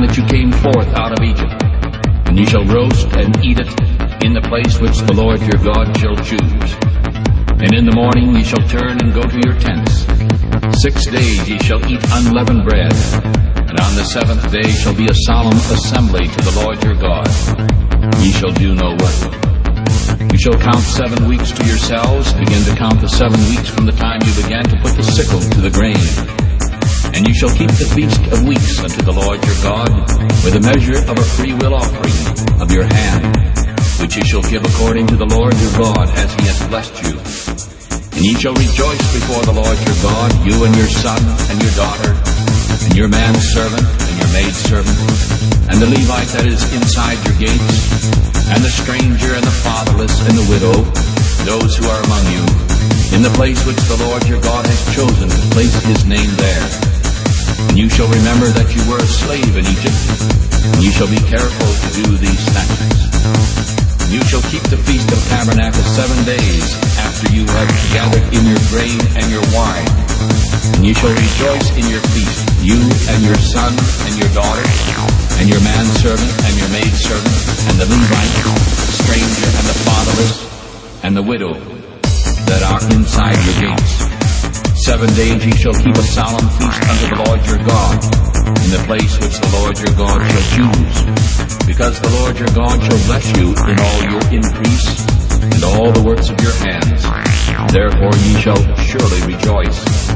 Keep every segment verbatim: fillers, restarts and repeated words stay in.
that you came forth out of Egypt. And ye shall roast and eat it in the place which the Lord your God shall choose. And in the morning ye shall turn and go to your tents. Six days ye shall eat unleavened bread, and on the seventh day shall be a solemn assembly to the Lord your God. Ye shall do no work. You shall count seven weeks to yourselves, begin to count the seven weeks from the time you began to put the sickle to the grain. And you shall keep the feast of weeks unto the Lord your God, with a measure of a freewill offering of your hand, which ye shall give according to the Lord your God, as he hath blessed you. And ye shall rejoice before the Lord your God, you and your son and your daughter, and your manservant and your maidservant, and the Levite that is inside your gates, and the stranger and the fatherless and the widow, those who are among you, in the place which the Lord your God has chosen to place his name there. And you shall remember that you were a slave in Egypt, and you shall be careful to do these statutes. And you shall keep the Feast of Tabernacles seven days after you have gathered in your grain and your wine. And you shall rejoice in your feast, you and your son and your daughter, and your manservant and your maidservant, and the Levite, the stranger and the fatherless, and the widow that are inside your gates. Seven days ye shall keep a solemn feast unto the Lord your God, in the place which the Lord your God shall choose, because the Lord your God shall bless you in all your increase, and all the works of your hands. Therefore ye shall surely rejoice.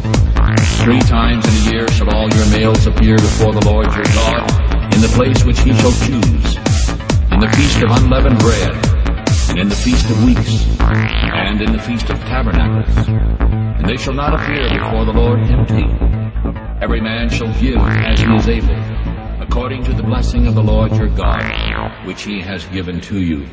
Three times in a year shall all your males appear before the Lord your God, in the place which he shall choose, in the feast of unleavened bread, and in the feast of weeks, and in the feast of tabernacles. And they shall not appear before the Lord empty. Every man shall give as he is able, according to the blessing of the Lord your God, which he has given to you.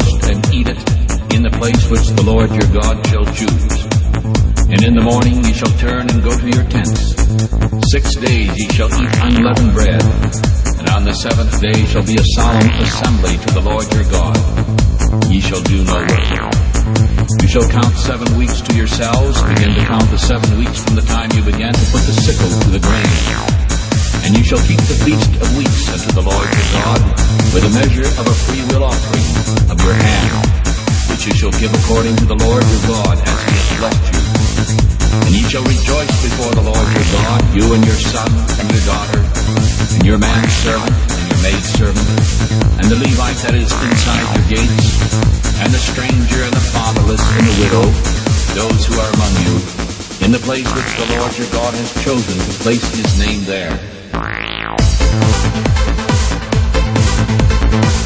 roast and eat it in the place which the Lord your God shall choose. And in the morning ye shall turn and go to your tents. Six days ye shall eat unleavened bread, and on the seventh day shall be a solemn assembly to the Lord your God. Ye shall do no work. You shall count seven weeks to yourselves, begin to count the seven weeks from the time you began to put the sickle to the grain. And you shall keep the feast of weeks unto the Lord your God, with a measure of a freewill offering of your hand, which you shall give according to the Lord your God as he hath blessed you. And ye shall rejoice before the Lord your God, you and your son and your daughter, and your manservant and your maidservant, and the Levite that is inside your gates, and the stranger and the fatherless and the widow, those who are among you, in the place which the Lord your God has chosen to place his name there.